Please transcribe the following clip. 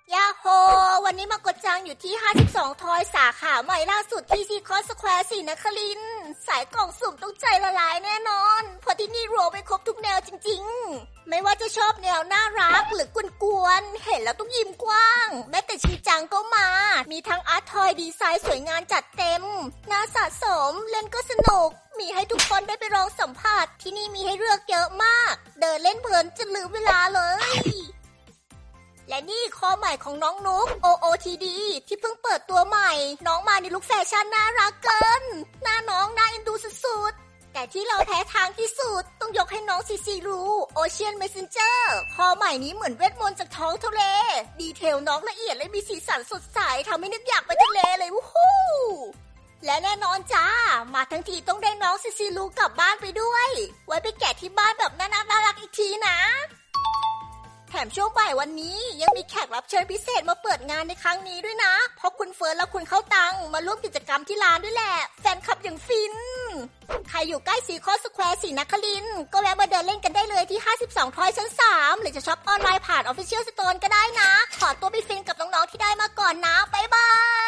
ยาโฮวันนี้มากดจังอยู่ที่52ทอยสาขาใหม่ล่าสุดที่ซีคอนสแควร์ศรีนครินทร์สายกล่องสุ่มต้องใจละลายแน่นอนเพราะที่นี่รวมไปครบทุกแนวจริงๆไม่ว่าจะชอบแนวน่ารักหรือกวนๆเห็นแล้วต้องยิ้มกว้างแม้แต่ชีจังก็มามีทั้งอาร์ตทอยดีไซน์สวยงามจัดเต็มน่าสะสมเล่นก็สนุกมีให้ทุกคนได้ไปลองสัมผัสที่นี่มีให้เลือกเยอะมากเดินเล่นเพลินจนลืมเวลาเลยและนี่ข้อใหม่ของน้องนุ๊ก OOTD ที่เพิ่งเปิดตัวใหม่น้องมาในลุคแฟชั่นน่ารักเกินหน้าน้องน่าเอ็นดูสุดๆแต่ที่เราแพ้ทางที่สุดต้องยกให้น้องซีซีรูโอเชียนเมสเซนเจอร์ข้อใหม่นี้เหมือนเวทมนต์จากท้องทะเลดีเทลน้องละเอียดและมีสีสันสดใสทำให้นึกอยากไปทะเลเลยวู้ฮู้และแน่นอนจ้ามาทั้งทีต้องได้น้องซีซีรูกลับบ้านไปด้วยไว้ไปแกะที่บ้านแบบน่ารักอีกทีนะแถมช่วงบ่ายวันนี้ยังมีแขกรับเชิญพิเศษมาเปิดงานในครั้งนี้ด้วยนะเพราะคุณเฟิร์สและคุณเข้าตังมาร่วมกิจกรรมที่ร้านด้วยแหละแฟนคลับอย่างฟินใครอยู่ใกล้ซีคอนสแควร์ศรีนครินทร์ก็แวะมาเดินเล่นกันได้เลยที่52ทอยชั้น3หรือจะช็อปออนไลน์ผ่าน Official Store ก็ได้นะขอตัวไปฟินกับน้องๆที่ได้มาก่อนนะบ๊ายบาย